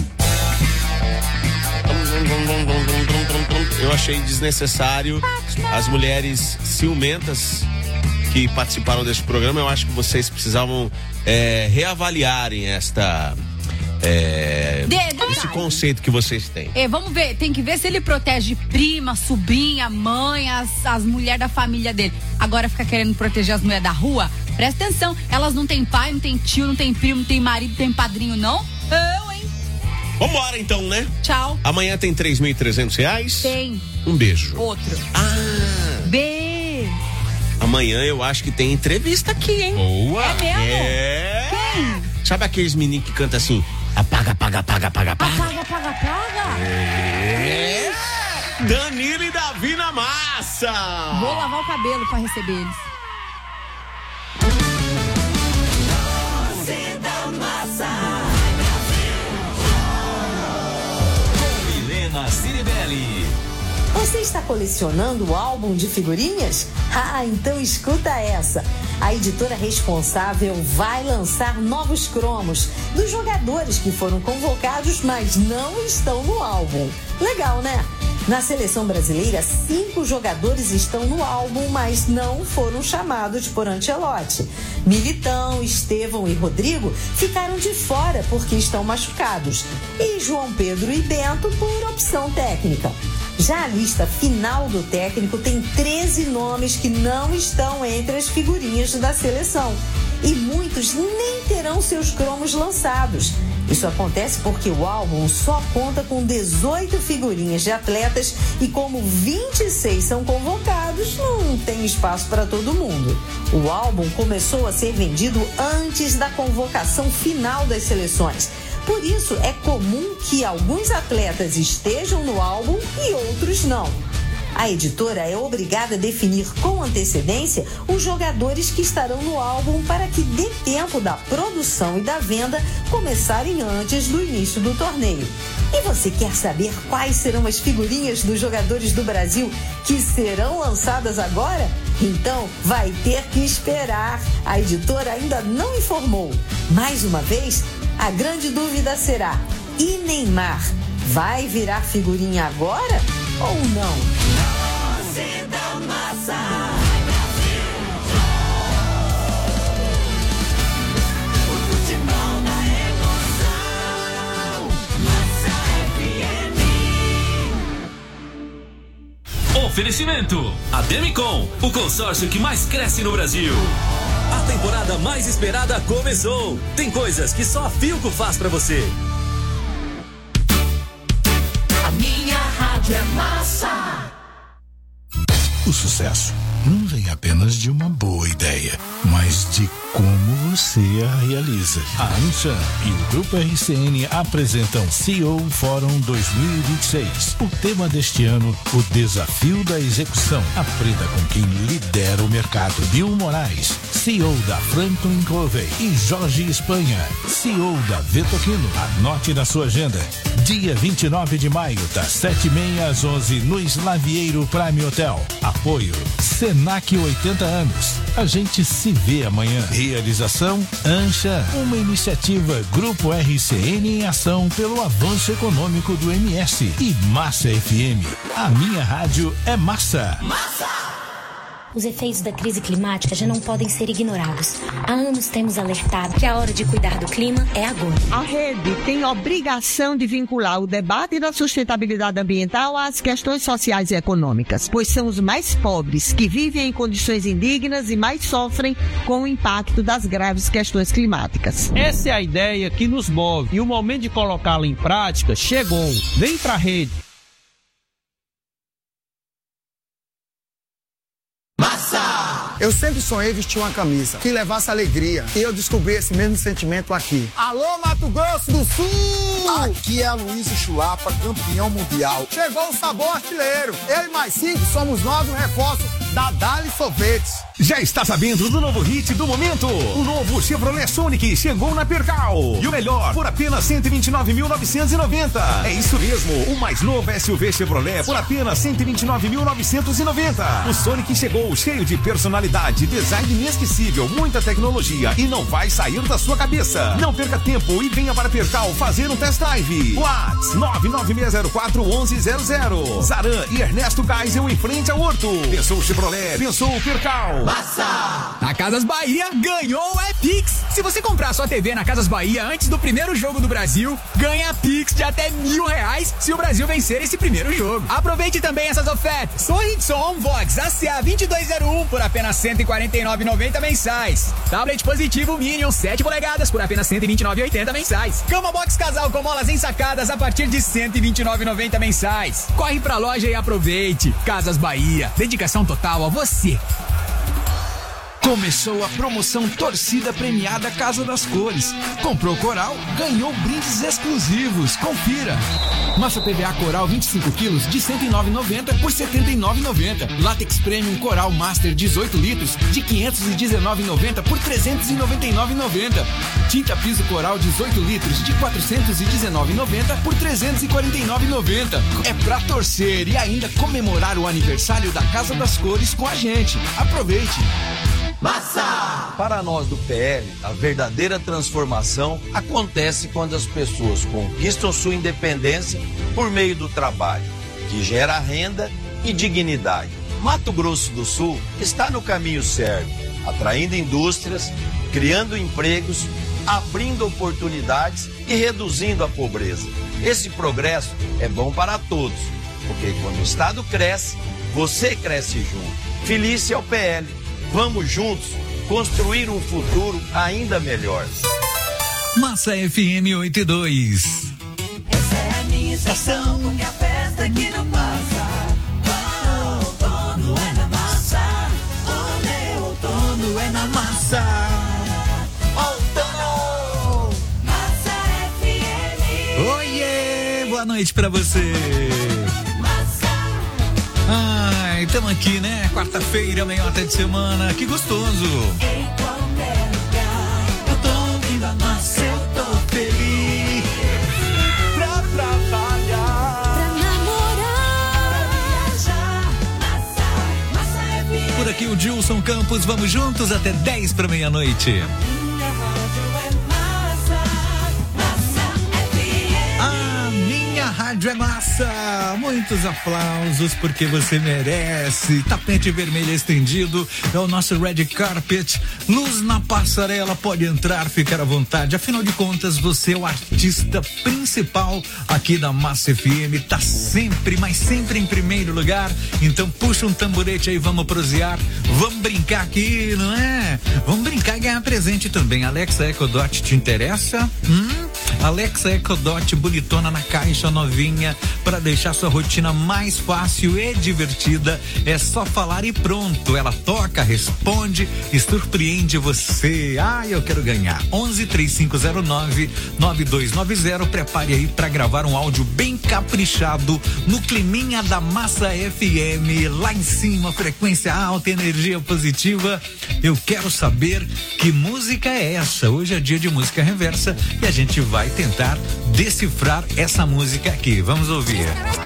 S3: Eu achei desnecessário as mulheres ciumentas que participaram desse programa. Eu acho que vocês precisavam é, reavaliarem esta é,
S4: De-
S3: esse conceito que vocês têm.
S4: É, vamos ver, tem que ver se ele protege prima, sobrinha, mãe, as, as mulheres da família dele. Agora fica querendo proteger as mulheres da rua? Presta atenção, elas não têm pai, não têm tio, não têm primo, não têm marido, não têm padrinho, não? Eu, hein?
S3: Vambora então, né?
S4: Tchau.
S3: Amanhã tem três mil e trezentos reais.
S4: Tem.
S3: Um beijo.
S4: Outro.
S3: Ah.
S4: B.
S3: Amanhã eu acho que tem entrevista aqui, hein?
S1: Boa.
S4: É mesmo?
S3: É.
S4: Quem?
S3: Sabe aqueles meninos que cantam assim? Apaga, apaga, apaga, apaga, apaga.
S4: Apaga, apaga, apaga.
S3: É. Danilo e Davi na massa.
S4: Vou lavar o cabelo pra receber eles.
S2: Milena Ciribelli.
S11: Você está colecionando o álbum de figurinhas? Ah, então escuta essa. A editora responsável vai lançar novos cromos dos jogadores que foram convocados, mas não estão no álbum. Legal, né? Na seleção brasileira, cinco jogadores estão no álbum, mas não foram chamados por Ancelotti. Militão, Estevão e Rodrigo ficaram de fora porque estão machucados. E João Pedro e Bento por opção técnica. Já a lista final do técnico tem treze nomes que não estão entre as figurinhas da seleção. E muitos nem terão seus cromos lançados. Isso acontece porque o álbum só conta com dezoito figurinhas de atletas e como vinte e seis são convocados, não tem espaço para todo mundo. O álbum começou a ser vendido antes da convocação final das seleções. Por isso, é comum que alguns atletas estejam no álbum e outros não. A editora é obrigada a definir com antecedência os jogadores que estarão no álbum para que dê tempo da produção e da venda começarem antes do início do torneio. E você quer saber quais serão as figurinhas dos jogadores do Brasil que serão lançadas agora? Então, vai ter que esperar. A editora ainda não informou. Mais uma vez, a grande dúvida será: e Neymar vai virar figurinha agora ou não?
S12: Oferecimento: Ademicon, o consórcio que mais cresce no Brasil. A temporada mais esperada começou. Tem coisas que só a Philco faz pra você.
S16: A minha rádio é massa.
S5: O sucesso não vem apenas de uma boa ideia, mas de como você a realiza. A Anshan e o Grupo R C N apresentam C E O Fórum dois mil e vinte e seis. O tema deste ano, o desafio da execução. Aprenda com quem lidera o mercado. Bill Moraes, C E O da Franklin Covey, e Jorge Espanha, C E O da Vetoquino. Anote na sua agenda. Dia vinte e nove de maio, das sete e meia às onze, no Slavieiro Prime Hotel. Apoio Senac oitenta anos. A gente se vê amanhã. Realização Anshan, uma iniciativa Grupo R C N em ação pelo avanço econômico do M S. E Massa F M. A minha rádio é massa.
S16: Massa!
S13: Os efeitos da crise climática já não podem ser ignorados. Há anos temos alertado que a hora de cuidar do clima é agora.
S23: A rede tem obrigação de vincular o debate da sustentabilidade ambiental às questões sociais e econômicas, pois são os mais pobres que vivem em condições indignas e mais sofrem com o impacto das graves questões climáticas.
S9: Essa é a ideia que nos move e o momento de colocá-la em prática chegou. Vem pra rede.
S24: Eu sempre sonhei vestir uma camisa que levasse alegria. E eu descobri esse mesmo sentimento aqui. Alô, Mato Grosso do Sul! Aqui é a Luísa Chulapa, campeão mundial. Chegou o sabor artilheiro. Eu e mais cinco somos nós o reforço da Dali Sorvetes.
S25: Já está sabendo do novo hit do momento? O novo Chevrolet Sonic chegou na Percal. E o melhor, por apenas cento e vinte e nove mil novecentos e noventa. É isso mesmo, o mais novo S U V Chevrolet por apenas cento e vinte e nove mil novecentos e noventa. O Sonic chegou cheio de personalidade, design inesquecível, muita tecnologia e não vai sair da sua cabeça. Não perca tempo e venha para Percal fazer um test drive. WhatsApp nove nove seis zero quatro um um zero zero. Zaran e Ernesto Geisel em frente ao Horto. Pensou Chevrolet, pensou Percal.
S21: Massa! A Casas Bahia ganhou é Pix. Se você comprar sua T V na Casas Bahia antes do primeiro jogo do Brasil, ganha Pix de até mil reais se o Brasil vencer esse primeiro jogo. Aproveite também essas ofertas. Sorridson Vox A C A vinte e dois zero um por apenas cento e quarenta e nove reais e noventa centavos mensais. Tablet positivo Minion sete polegadas por apenas cento e vinte e nove reais e oitenta centavos mensais. Cama Box Casal com molas ensacadas a partir de cento e vinte e nove reais e noventa centavos mensais. Corre pra loja e aproveite. Casas Bahia. Dedicação total a você.
S26: Começou a promoção Torcida Premiada Casa das Cores. Comprou Coral, ganhou brindes exclusivos. Confira. Massa P V A Coral vinte e cinco quilos de cento e nove reais e noventa centavos por setenta e nove reais e noventa centavos. Látex Premium Coral Master dezoito litros de quinhentos e dezenove reais e noventa centavos por trezentos e noventa e nove reais e noventa centavos. Tinta Piso Coral dezoito litros de quatrocentos e dezenove reais e noventa centavos por trezentos e quarenta e nove reais e noventa centavos. É pra torcer e ainda comemorar o aniversário da Casa das Cores com a gente. Aproveite.
S27: Massa! Para nós do P L, a verdadeira transformação acontece quando as pessoas conquistam sua independência por meio do trabalho, que gera renda e dignidade. Mato Grosso do Sul está no caminho certo, atraindo indústrias, criando empregos, abrindo oportunidades e reduzindo a pobreza. Esse progresso é bom para todos, porque quando o Estado cresce, você cresce junto. Feliz é o P L. Vamos juntos construir um futuro ainda melhor.
S28: Massa F M oitenta e dois.
S16: Essa é a minha estação, porque a festa aqui não passa. Oh, outono é na massa. O meu outono é na massa. Outono, Massa F M.
S28: Oiê, boa noite pra você. Ai, tamo aqui, né? Quarta-feira, meiota de semana, que gostoso.
S16: Em qualquer lugar, eu tô ouvindo a massa, eu tô feliz. Pra trabalhar, pra namorar, pra viajar, massa, massa é vida.
S28: Por aqui o Gilson Campos, vamos juntos até dez pra meia-noite.
S16: Minha rádio é massa, massa é vida.
S28: A minha rádio é massa. Nossa, muitos aplausos porque você merece. Tapete vermelho estendido é o nosso red carpet. Luz na passarela, pode entrar, ficar à vontade. Afinal de contas, você é o artista principal aqui da Massa F M. Tá sempre, mas sempre em primeiro lugar. Então puxa um tamborete aí, vamos prosear. Vamos brincar aqui, não é? Vamos brincar e ganhar presente também. Alexa EcoDot, te interessa? Hum? Alexa EcoDot, bonitona na caixa, novinha, para deixar sua rotina mais fácil e divertida. É só falar e pronto. Ela toca, responde e surpreende você. Ah, eu quero ganhar. onze, três cinco zero nove, nove dois nove zero. Prepare aí para gravar um áudio bem caprichado no climinha da Massa F M. Lá em cima, frequência alta, energia positiva. Eu quero saber que música é essa. Hoje é dia de música reversa e a gente vai tentar decifrar essa música aqui. Vamos ouvir.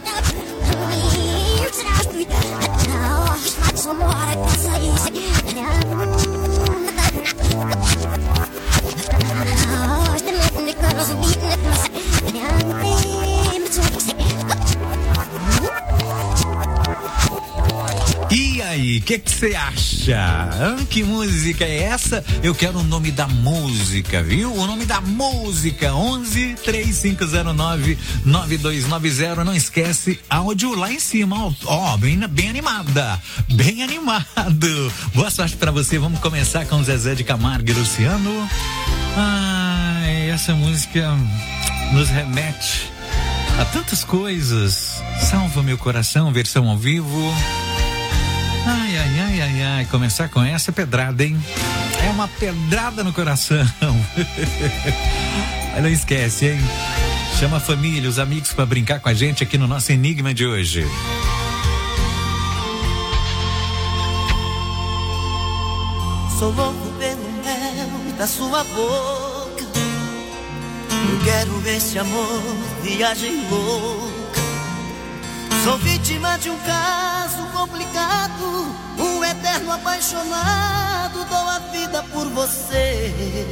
S28: E aí, o que você acha? Ah, que música é essa? Eu quero o nome da música, viu? O nome da música, onze, três cinco zero nove, nove dois nove zero. Não esquece, áudio lá em cima, ó, ó, bem, bem animada, bem animado. Boa sorte pra você, vamos começar com Zezé de Camargo e Luciano. Ai, essa música nos remete a tantas coisas. Salva meu coração, versão ao vivo. Ai, ai, ai, ai, ai, começar com essa pedrada, hein? É uma pedrada no coração. Não esquece, hein? Chama a família, os amigos pra brincar com a gente aqui no nosso Enigma de hoje.
S16: Sou louco pelo mel da sua boca. Eu quero esse amor, viagem louca. Sou vítima de um caso complicado, um eterno apaixonado, dou a vida por você.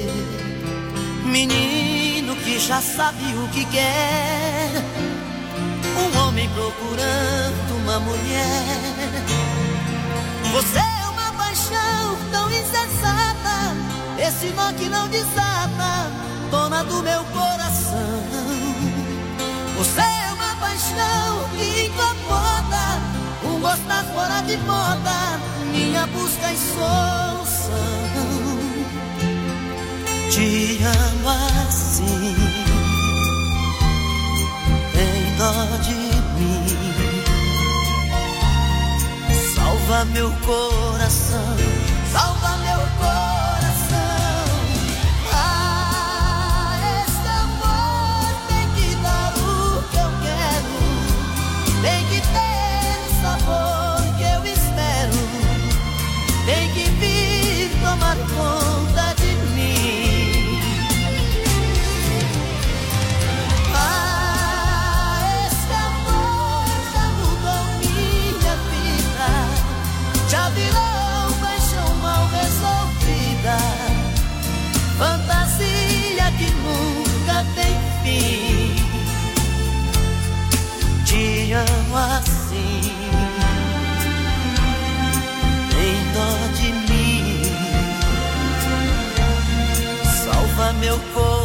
S16: Menino que já sabe o que quer, um homem procurando uma mulher. Você é uma paixão tão insensata, esse nó que não desata, dona do meu coração. Você é uma paixão que incomoda, um gostar fora de moda, minha busca e solução. Te amo assim, tem dó de mim, salva meu coração, salva meu coração. Tem que ter o sabor que eu espero, tem que vir tomar conta de mim. Ah, esse amor já mudou minha vida, já virou paixão mal resolvida, fantasia que nunca tem fim. Te amo assim, tem dó de mim, salva meu coração.